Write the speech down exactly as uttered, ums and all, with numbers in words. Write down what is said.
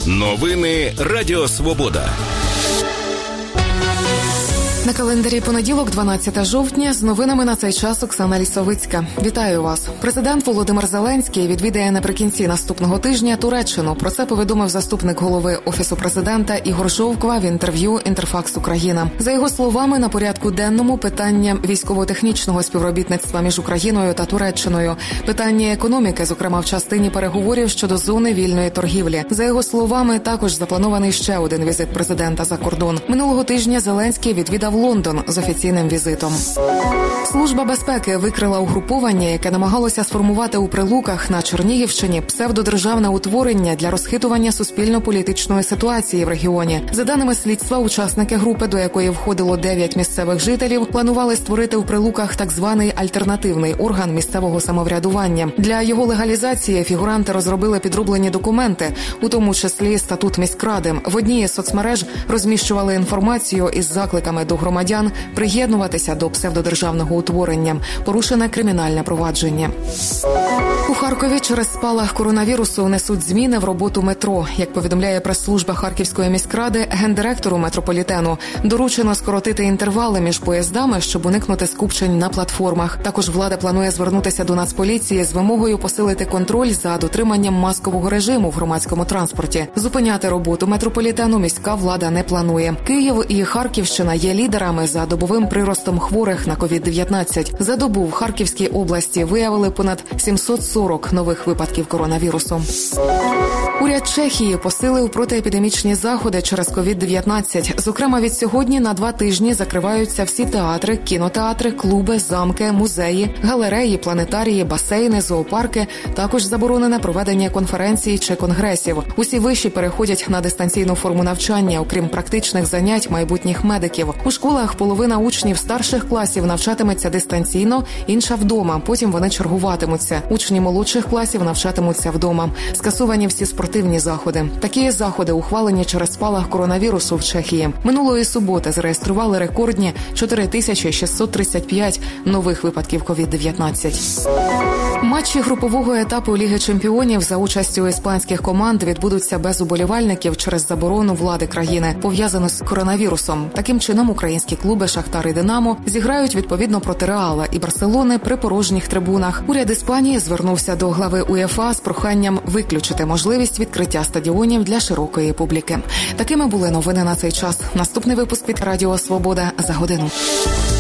Новини Радіо Свобода. На календарі понеділок, дванадцяте жовтня, з новинами на цей час Оксана Лісовицька. Вітаю вас. Президент Володимир Зеленський відвідає наприкінці наступного тижня Туреччину. Про це повідомив заступник голови Офісу президента Ігор Жовква в інтерв'ю «Інтерфакс Україна». За його словами, на порядку денному питання військово-технічного співробітництва між Україною та Туреччиною, питання економіки, зокрема в частині переговорів щодо зони вільної торгівлі. За його словами, також запланований ще один візит президента за кордон. Минулого тижня Зеленський відвідав Лондон з офіційним візитом. Служба безпеки викрила угруповання, яке намагалося сформувати у Прилуках на Чернігівщині псевдодержавне утворення для розхитування суспільно-політичної ситуації в регіоні. За даними слідства, учасники групи, до якої входило дев'ять місцевих жителів, планували створити у Прилуках так званий альтернативний орган місцевого самоврядування. Для його легалізації фігуранти розробили підроблені документи, у тому числі статут міськради. В одній із соцмереж розміщували інформацію із закликами до громадян приєднуватися до псевдодержавного утворення. Порушене кримінальне провадження. У Харкові через спалах коронавірусу внесуть зміни в роботу метро. Як повідомляє прес-служба Харківської міськради, гендиректору метрополітену доручено скоротити інтервали між поїздами, щоб уникнути скупчень на платформах. Також влада планує звернутися до Нацполіції з вимогою посилити контроль за дотриманням маскового режиму в громадському транспорті. Зупиняти роботу метрополітену міська влада не планує. Київ і Харківщина є лідерами за добовим приростом хворих на ковід дев'ятнадцять. За добу в Харківській області виявили понад сімсот сорок нових випадків коронавірусу. Уряд Чехії посилив протиепідемічні заходи через ковід дев'ятнадцять. Зокрема, від сьогодні на два тижні закриваються всі театри, кінотеатри, клуби, замки, музеї, галереї, планетарії, басейни, зоопарки. Також заборонене проведення конференцій чи конгресів. Усі виші переходять на дистанційну форму навчання, окрім практичних занять майбутніх медиків. У школах половина учнів старших класів навчатиметься дистанційно, інша вдома. Потім вони чергуватимуться. Учні молодших класів навчатимуться вдома. Скасовані всі спортивні заходи. Такі заходи ухвалені через спалах коронавірусу в Чехії. Минулої суботи зареєстрували рекордні чотири тисячі шістсот тридцять п'ять нових випадків ковід дев'ятнадцять. Матчі групового етапу Ліги чемпіонів за участю іспанських команд відбудуться без уболівальників через заборону влади країни, пов'язану з коронавірусом. Таким чином, українські клуби «Шахтар» і «Динамо» зіграють відповідно проти «Реала» і «Барселони» при порожніх трибунах. Уряд Іспанії звернувся до глави УЄФА з проханням виключити можливість відкриття стадіонів для широкої публіки. Такими були новини на цей час. Наступний випуск від Радіо Свобода за годину.